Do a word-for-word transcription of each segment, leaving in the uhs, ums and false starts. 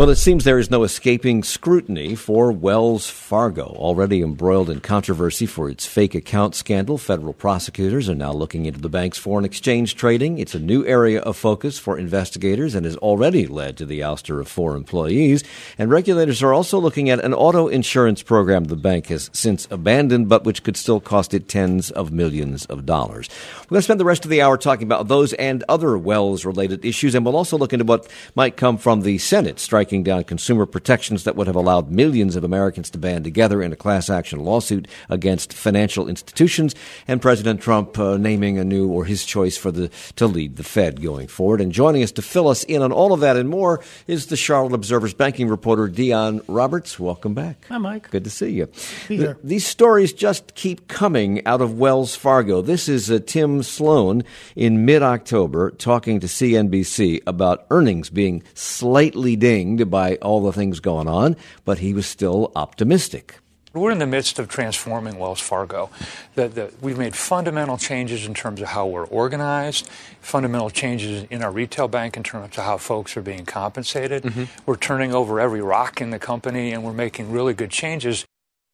Well, it seems there is no escaping scrutiny for Wells Fargo. Already embroiled in controversy for its fake account scandal, federal prosecutors are now looking into the bank's foreign exchange trading. It's a new area of focus for investigators and has already led to the ouster of four employees. And regulators are also looking at an auto insurance program the bank has since abandoned, but which could still cost it tens of millions of dollars. We're going to spend the rest of the hour talking about those and other Wells-related issues, and we'll also look into what might come from the Senate striking down consumer protections that would have allowed millions of Americans to band together in a class action lawsuit against financial institutions, and President Trump uh, naming a new or his choice for the to lead the Fed going forward. And joining us to fill us in on all of that and more is the Charlotte Observer's banking reporter, Dion Roberts. Welcome back. Hi, Mike. Good to see you. Be here. The, these stories just keep coming out of Wells Fargo. This is uh, Tim Sloan in mid-October talking to C N B C about earnings being slightly dinged by all the things going on, but he was still optimistic. We're in the midst of transforming Wells Fargo. The, the, we've made fundamental changes in terms of how we're organized, fundamental changes in our retail bank in terms of how folks are being compensated. Mm-hmm. We're turning over every rock in the company, and we're making really good changes.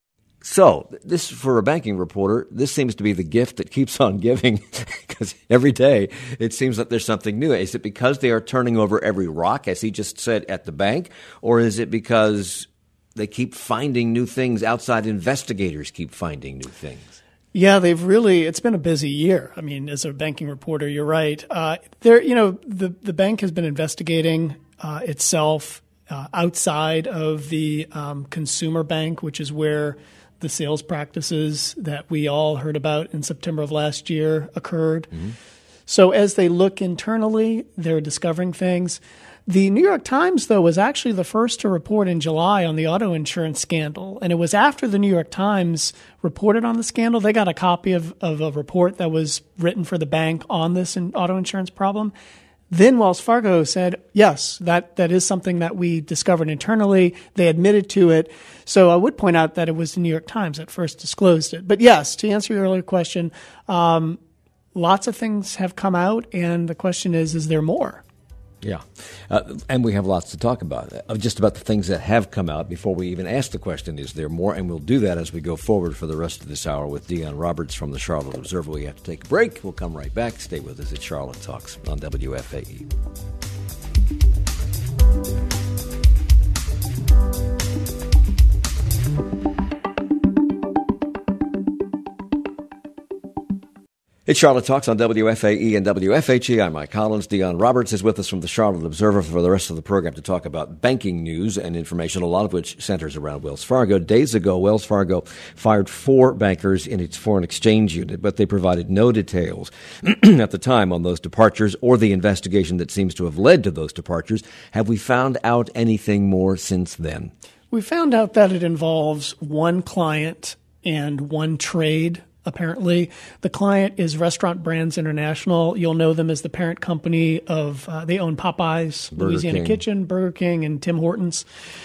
So this, for a banking reporter, this seems to be the gift that keeps on giving, because every day it seems that there's something new. Is it because they are turning over every rock, as he just said, at the bank, or is it because they keep finding new things, outside investigators keep finding new things? Yeah, they've really, it's been a busy year. I mean, as a banking reporter, you're right. Uh, there, you know, the, the bank has been investigating uh, itself uh, outside of the um, consumer bank, which is where the sales practices that we all heard about in September of last year occurred. Mm-hmm. So as they look internally, they're discovering things. The New York Times, though, was actually the first to report in July on the auto insurance scandal. And it was after the New York Times reported on the scandal. They got a copy of, of a report that was written for the bank on this in auto insurance problem. Then Wells Fargo said, yes, that, that is something that we discovered internally. They admitted to it. So I would point out that it was the New York Times that first disclosed it. But yes, to answer your earlier question, um, lots of things have come out, and the question is, is there more? Yeah, uh, and we have lots to talk about, uh, just about the things that have come out before we even ask the question, is there more? And we'll do that as we go forward for the rest of this hour with Dion Roberts from the Charlotte Observer. We have to take a break. We'll come right back. Stay with us at Charlotte Talks on W F A E. It's Charlotte Talks on W F A E and W F H E. I'm Mike Collins. Dion Roberts is with us from the Charlotte Observer for the rest of the program to talk about banking news and information, a lot of which centers around Wells Fargo. Days ago, Wells Fargo fired four bankers in its foreign exchange unit, but they provided no details at the time on those departures or the investigation that seems to have led to those departures. Have we found out anything more since then? We found out that it involves one client and one trade. Apparently, the client is Restaurant Brands International. You'll know them as the parent company of, uh, they own Popeyes, Burger Louisiana King. Kitchen, Burger King, and Tim Hortons.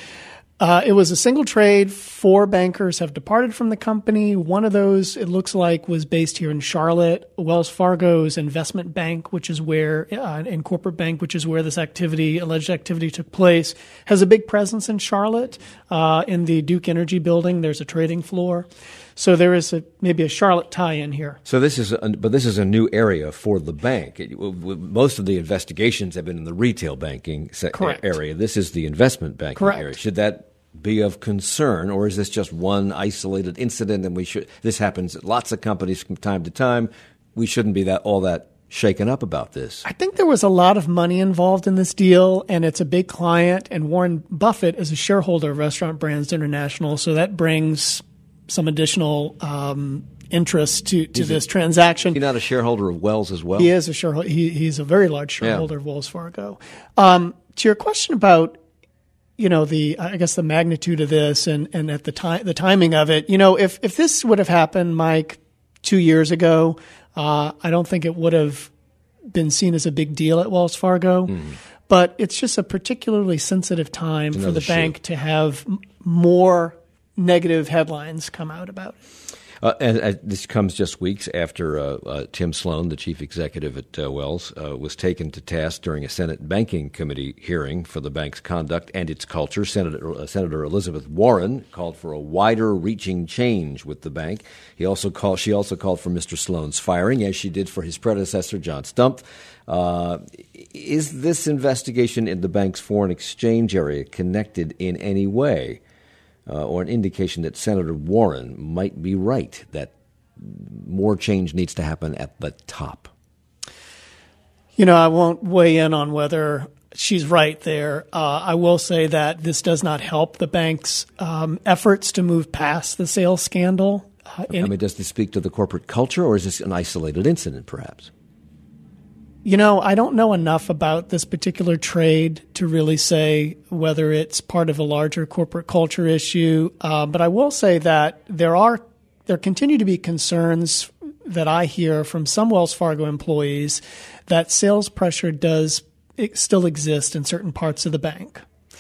Uh, it was a single trade. Four bankers have departed from the company. One of those, it looks like, was based here in Charlotte. Wells Fargo's investment bank, which is where, uh, and corporate bank, which is where this activity, alleged activity took place, has a big presence in Charlotte. Uh, in the Duke Energy building, there's a trading floor. So there is a, maybe a Charlotte tie-in here. So this is, a, but this is a new area for the bank. It, most of the investigations have been in the retail banking se- area. This is the investment banking Correct. area. Should that be of concern, or is this just one isolated incident? And we should. This happens at lots of companies from time to time. We shouldn't be that all that shaken up about this. I think there was a lot of money involved in this deal, and it's a big client. And Warren Buffett is a shareholder of Restaurant Brands International, so that brings some additional um, interest to, to this a, transaction. He's not a shareholder of Wells as well? He is a shareholder. He, he's a very large shareholder yeah. of Wells Fargo. Um, to your question about, you know, the I guess the magnitude of this and, and at the time the timing of it, you know, if if this would have happened, Mike, two years ago, uh, I don't think it would have been seen as a big deal at Wells Fargo. Mm. But it's just a particularly sensitive time for the shoe. bank to have m- more negative headlines come out about it. Uh, and, and this comes just weeks after uh, uh, Tim Sloan, the chief executive at uh, Wells, uh, was taken to task during a Senate Banking Committee hearing for the bank's conduct and its culture. Senator, uh, Senator Elizabeth Warren called for a wider-reaching change with the bank. He also called. She also called for Mister Sloan's firing, as she did for his predecessor, John Stumpf. Uh, is this investigation in the bank's foreign exchange area connected in any way? Uh, or an indication that Senator Warren might be right, that more change needs to happen at the top? You know, I won't weigh in on whether she's right there. Uh, I will say that this does not help the bank's um, efforts to move past the sales scandal. Uh, I mean, does this speak to the corporate culture, or is this an isolated incident, perhaps? You know, I don't know enough about this particular trade to really say whether it's part of a larger corporate culture issue. Uh, but I will say that there are there continue to be concerns that I hear from some Wells Fargo employees that sales pressure does still exist in certain parts of the bank.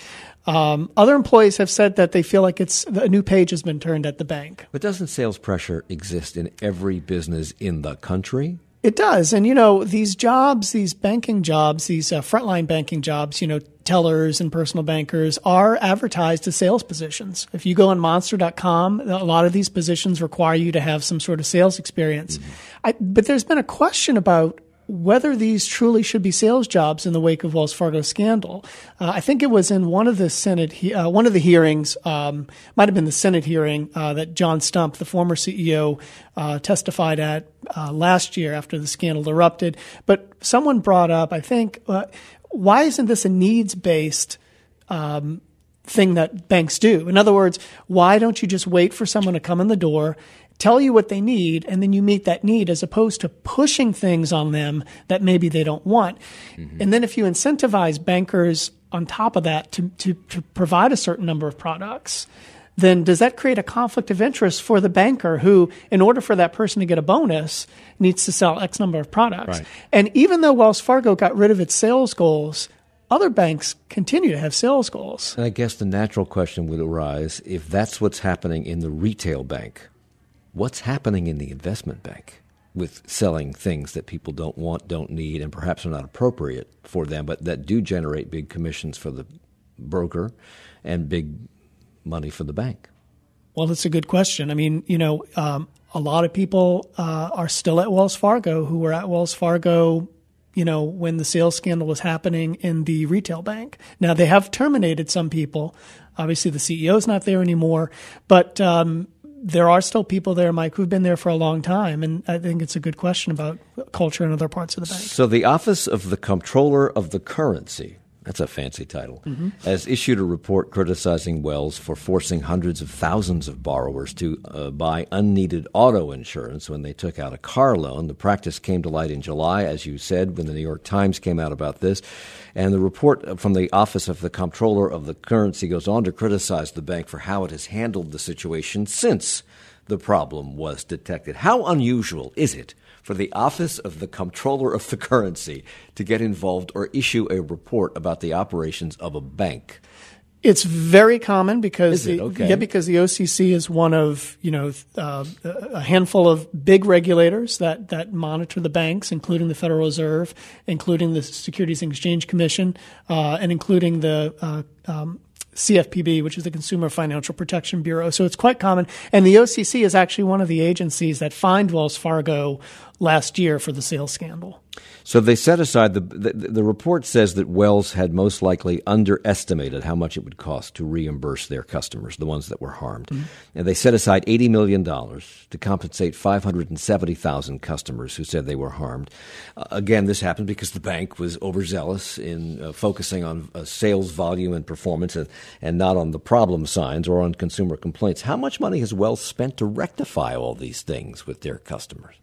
Um, other employees have said that they feel like it's a new page has been turned at the bank. But doesn't sales pressure exist in every business in the country? It does. And, you know, these jobs, these banking jobs, these uh, frontline banking jobs, you know, tellers and personal bankers are advertised as sales positions. If you go on monster dot com, a lot of these positions require you to have some sort of sales experience. Mm-hmm. I, but there's been a question about whether these truly should be sales jobs in the wake of Wells Fargo scandal. Uh, I think it was in one of the Senate, he, uh, one of the hearings, um, might have been the Senate hearing uh, that John Stumpf, the former C E O, uh, testified at uh, last year after the scandal erupted. But someone brought up, I think, uh, why isn't this a needs-based um, thing that banks do? In other words, why don't you just wait for someone to come in the door, tell you what they need, and then you meet that need, as opposed to pushing things on them that maybe they don't want. Mm-hmm. And then if you incentivize bankers on top of that to, to, to provide a certain number of products, then does that create a conflict of interest for the banker who, in order for that person to get a bonus, needs to sell X number of products? Right. And even though Wells Fargo got rid of its sales goals, other banks continue to have sales goals. And I guess the natural question would arise, if that's what's happening in the retail bank, what's happening in the investment bank with selling things that people don't want, don't need, and perhaps are not appropriate for them, but that do generate big commissions for the broker and big money for the bank? Well, that's a good question. I mean, you know, um, a lot of people uh, are still at Wells Fargo who were at Wells Fargo, you know, when the sales scandal was happening in the retail bank. Now, they have terminated some people. Obviously, the C E O is not there anymore, but um, there are still people there, Mike, who've been there for a long time, and I think it's a good question about culture in other parts of the bank. So the Office of the Comptroller of the Currency, that's a fancy title, mm-hmm. has issued a report criticizing Wells for forcing hundreds of thousands of borrowers to uh, buy unneeded auto insurance when they took out a car loan. The practice came to light in July, as you said, when the New York Times came out about this. And the report from the Office of the Comptroller of the Currency goes on to criticize the bank for how it has handled the situation since the problem was detected. How unusual is it for the Office of the Comptroller of the Currency to get involved or issue a report about the operations of a bank? It's very common because Is it? the, Okay. yeah, because the O C C is one of, you know, uh, a handful of big regulators that, that monitor the banks, including the Federal Reserve, including the Securities and Exchange Commission, uh, and including the uh, um, C F P B, which is the Consumer Financial Protection Bureau. So it's quite common. And the O C C is actually one of the agencies that fined Wells Fargo last year for the sales scandal. So they set aside, the, the the report says that Wells had most likely underestimated how much it would cost to reimburse their customers, the ones that were harmed. Mm-hmm. And they set aside eighty million dollars to compensate five hundred seventy thousand customers who said they were harmed. Uh, again, this happened because the bank was overzealous in uh, focusing on uh, sales volume and performance and, and not on the problem signs or on consumer complaints. How much money has Wells spent to rectify all these things with their customers?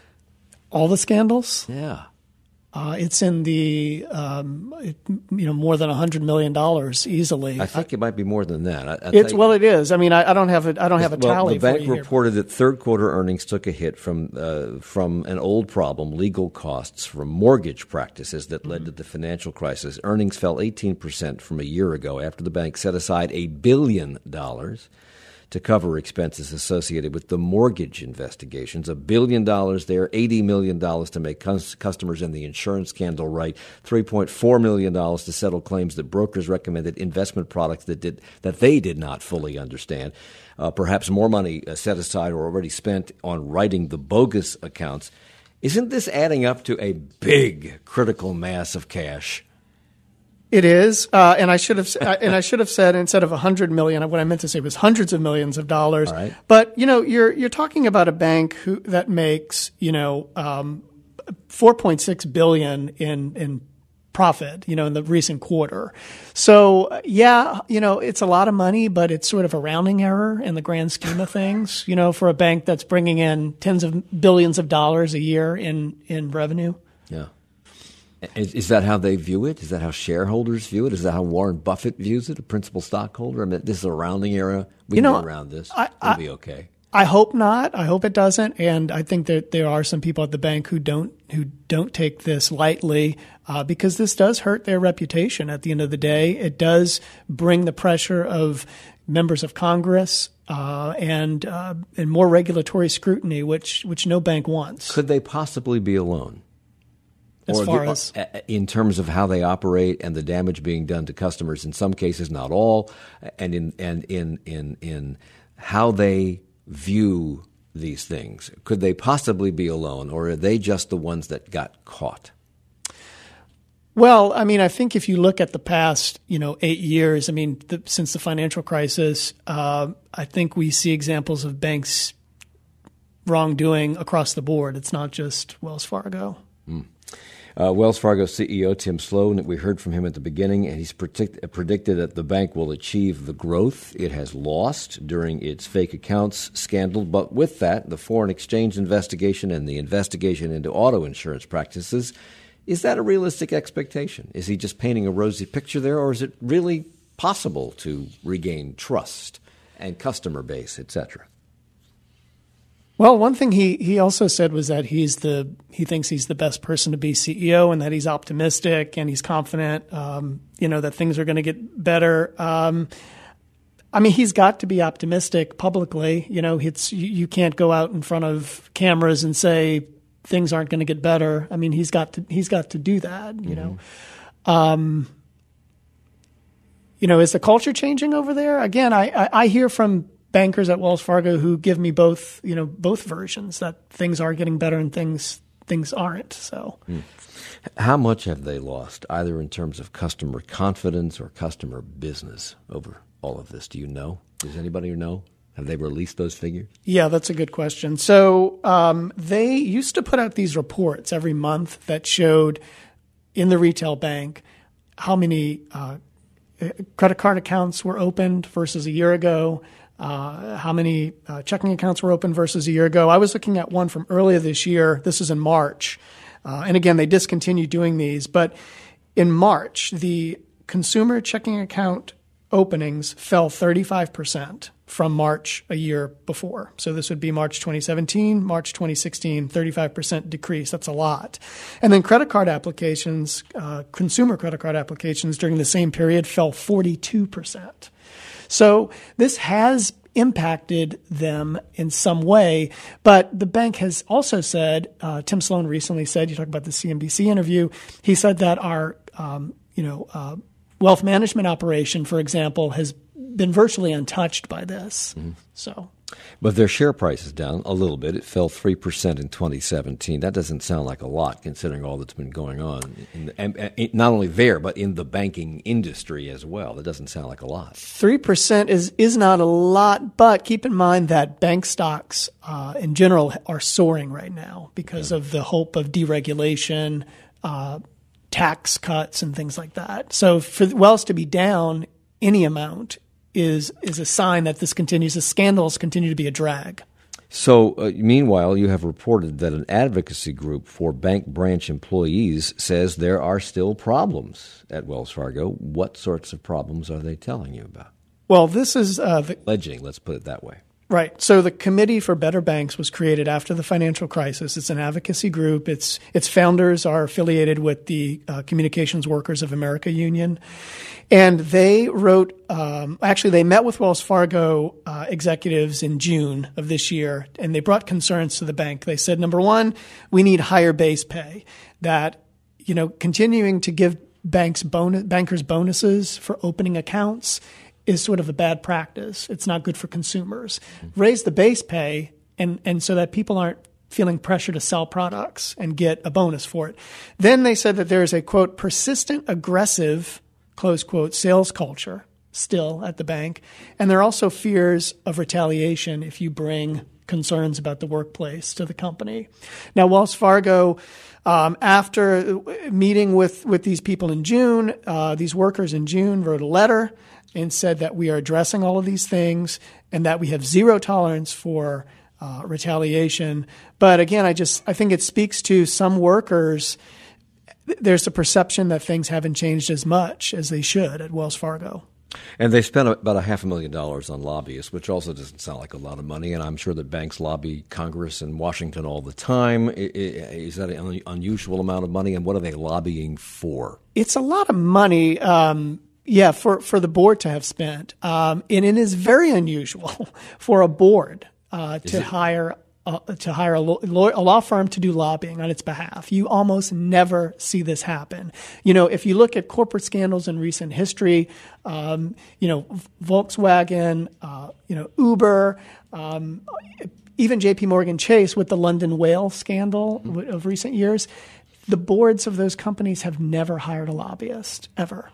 All the scandals? Yeah. Uh, it's in the, um, it, you know, more than one hundred million dollars easily. I think I, it might be more than that. I, it's well, it is. I mean, I, I don't have a, I don't have a well, tally. The bank for you reported here. that third quarter earnings took a hit from uh, from an old problem, legal costs from mortgage practices that led mm-hmm. to the financial crisis. Earnings fell eighteen percent from a year ago after the bank set aside a billion dollars to cover expenses associated with the mortgage investigations. A billion dollars there, eighty million dollars to make cus- customers in the insurance scandal right, three point four million dollars to settle claims that brokers recommended investment products that did that they did not fully understand. Uh, perhaps more money uh, set aside or already spent on writing the bogus accounts. Isn't this adding up to a big critical mass of cash? It is, uh, and I should have, and I should have said instead of a hundred million, what I meant to say was hundreds of millions of dollars. All right. But you know, you're you're talking about a bank who that makes you know um, four point six billion in in profit, you know, in the recent quarter. So yeah, you know, it's a lot of money, but it's sort of a rounding error in the grand scheme of things. You know, for a bank that's bringing in tens of billions of dollars a year in in revenue. Yeah. Is, is that how they view it? Is that how shareholders view it? Is that how Warren Buffett views it, a principal stockholder? I mean, this is a rounding error. We you can know, go around this. I, It'll I, be okay. I hope not. I hope it doesn't. And I think that there are some people at the bank who don't who don't take this lightly uh, because this does hurt their reputation at the end of the day. It does bring the pressure of members of Congress uh, and uh, and more regulatory scrutiny, which which no bank wants. Could they possibly be alone? As or far the, as in terms of how they operate and the damage being done to customers, in some cases, not all, and in and in in in how they view these things, could they possibly be alone, or are they just the ones that got caught? Well, I mean, I think if you look at the past, you know, eight years, I mean, the, since the financial crisis, uh, I think we see examples of banks wrongdoing across the board. It's not just Wells Fargo. Mm. Uh, Wells Fargo C E O Tim Sloan, we heard from him at the beginning, and he's predict- predicted that the bank will achieve the growth it has lost during its fake accounts scandal. But with that, the foreign exchange investigation and the investigation into auto insurance practices, is that a realistic expectation? Is he just painting a rosy picture there, or is it really possible to regain trust and customer base, et cetera? Well, one thing he, he also said was that he's the he thinks he's the best person to be C E O, and that he's optimistic and he's confident, um, you know, that things are going to get better. Um, I mean, he's got to be optimistic publicly. You know, it's you, you can't go out in front of cameras and say things aren't going to get better. I mean, he's got to he's got to do that. You mm-hmm. know, um, you know, is the culture changing over there? Again, I, I, I hear from bankers at Wells Fargo who give me both, you know, both versions, that things are getting better and things things aren't. So, mm. How much have they lost, either in terms of customer confidence or customer business, over all of this? Do you know? Does anybody know? Have they released those figures? Yeah, that's a good question. So um, they used to put out these reports every month that showed in the retail bank how many uh, credit card accounts were opened versus a year ago. Uh, how many uh, checking accounts were open versus a year ago. I was looking at one from earlier this year. This is in March. Uh, and again, they discontinued doing these. But in March, the consumer checking account openings fell thirty-five percent from March a year before. So this would be March twenty seventeen, March twenty sixteen, thirty-five percent decrease. That's a lot. And then credit card applications, uh, consumer credit card applications during the same period fell forty-two percent. So this has impacted them in some way, but the bank has also said, uh, Tim Sloan recently said, you talked about the C N B C interview, he said that our, um, you know, uh, wealth management operation, for example, has been virtually untouched by this. Mm-hmm. So, but their share price is down a little bit. It fell three percent in twenty seventeen. That doesn't sound like a lot, considering all that's been going on, in the, and, and not only there, but in the banking industry as well. That doesn't sound like a lot. three percent is, is not a lot, but keep in mind that bank stocks uh, in general are soaring right now because yeah. of the hope of deregulation, uh, tax cuts, and things like that. So for Wells to be down any amount is is a sign that this continues, the scandals continue to be a drag. So, uh, meanwhile, you have reported that an advocacy group for bank branch employees says there are still problems at Wells Fargo. What sorts of problems are they telling you about? Well, this is uh, the, alleging. Let's put it that way. Right. So the Committee for Better Banks was created after the financial crisis. It's an advocacy group. Its its founders are affiliated with the uh, Communications Workers of America Union. And they wrote, um, actually, they met with Wells Fargo uh, executives in June of this year, and they brought concerns to the bank. They said, number one, we need higher base pay, that, you know, continuing to give banks bonus, bankers bonuses for opening accounts is sort of a bad practice. It's not good for consumers. Mm-hmm. Raise the base pay, and, and so that people aren't feeling pressure to sell products and get a bonus for it. Then they said that there is a, quote, persistent, aggressive, close quote, sales culture still at the bank. And there are also fears of retaliation if you bring concerns about the workplace to the company. Now, Wells Fargo, um, after meeting with, with these people in June, uh, these workers in June wrote a letter and said that we are addressing all of these things and that we have zero tolerance for uh, retaliation. But again, I just I think it speaks to some workers. There's a perception that things haven't changed as much as they should at Wells Fargo. And they spent about a half a million dollars on lobbyists, which also doesn't sound like a lot of money. And I'm sure that banks lobby Congress and Washington all the time. Is that an unusual amount of money? And what are they lobbying for? It's a lot of money. Um, Yeah, for, for the board to have spent. Um, and it is very unusual for a board uh, to hire uh, to hire a law, a law firm to do lobbying on its behalf. You almost never see this happen. You know, if you look at corporate scandals in recent history, um, you know, Volkswagen, uh, you know, Uber, um, even J P Morgan Chase with the London whale scandal mm-hmm. of recent years, the boards of those companies have never hired a lobbyist, ever.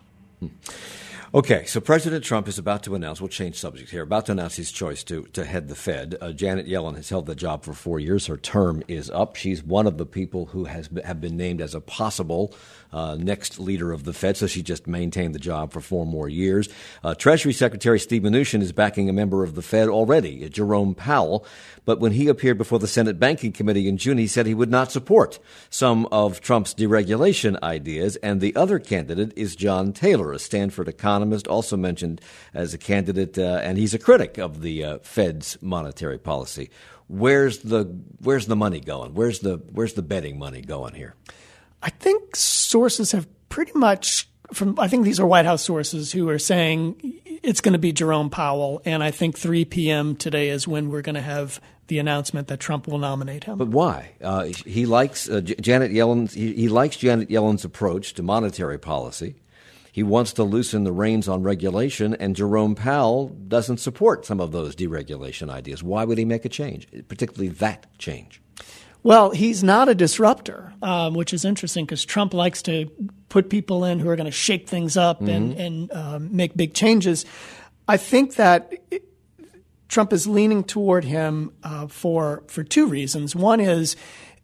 Okay, so President Trump is about to announce, we'll change subject here, about to announce his choice to, to head the Fed. Uh, Janet Yellen has held the job for four years. Her term is up. She's one of the people who has have been named as a possible uh, next leader of the Fed, so she just maintained the job for four more years. Uh, Treasury Secretary Steve Mnuchin is backing a member of the Fed already, Jerome Powell. But when he appeared before the Senate Banking Committee in June, he said he would not support some of Trump's deregulation ideas. And the other candidate is John Taylor, a Stanford economist, also mentioned as a candidate, uh, and he's a critic of the uh, Fed's monetary policy. Where's the where's the money going? Where's the where's the betting money going here? I think sources have pretty much from I think these are White House sources who are saying it's going to be Jerome Powell, and I think three p.m. today is when we're going to have the announcement that Trump will nominate him. But why? Uh, he likes uh, J- Janet Yellen. He, he likes Janet Yellen's approach to monetary policy. He wants to loosen the reins on regulation, and Jerome Powell doesn't support some of those deregulation ideas. Why would he make a change, particularly that change? Well, he's not a disruptor, um, which is interesting because Trump likes to put people in who are going to shake things up mm-hmm. and, and um, make big changes. I think that it, Trump is leaning toward him uh, for for two reasons. One is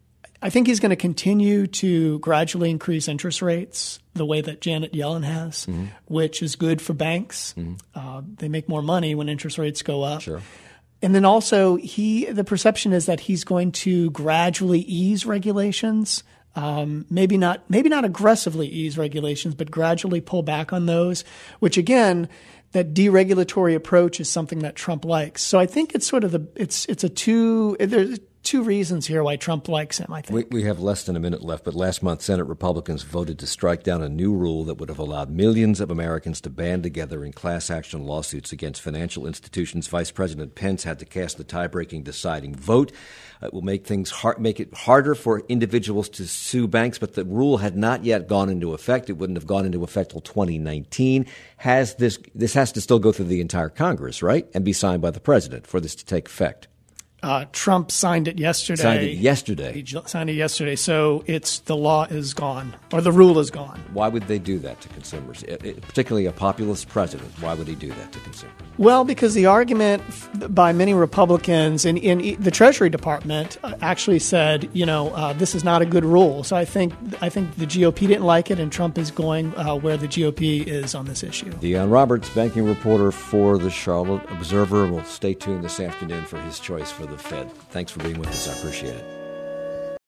I think he's going to continue to gradually increase interest rates the way that Janet Yellen has, mm-hmm. which is good for banks. Mm-hmm. Uh, they make more money when interest rates go up. Sure. And then also, he the perception is that he's going to gradually ease regulations, um, maybe not maybe not aggressively ease regulations, but gradually pull back on those, which again, that deregulatory approach is something that Trump likes. So I think it's sort of the it's it's a two there's two reasons here why Trump likes him, I think. We, we have less than a minute left, but last month Senate Republicans voted to strike down a new rule that would have allowed millions of Americans to band together in class action lawsuits against financial institutions. Vice President Pence had to cast the tie-breaking deciding vote. It will make things hard, make it harder for individuals to sue banks, but the rule had not yet gone into effect. It wouldn't have gone into effect till twenty nineteen. Has this this has to still go through the entire Congress, right, and be signed by the president for this to take effect? Uh, Trump signed it yesterday. Signed it yesterday. He signed it yesterday. So it's the law is gone, or the rule is gone. Why would they do that to consumers? It, it, particularly a populist president. Why would he do that to consumers? Well, because the argument by many Republicans in, in the Treasury Department actually said, you know, uh, this is not a good rule. So I think I think the G O P didn't like it, and Trump is going uh, where the G O P is on this issue. Deon Roberts, banking reporter for the Charlotte Observer. We'll stay tuned this afternoon for his choice for the Fed. Thanks for being with us. I appreciate it.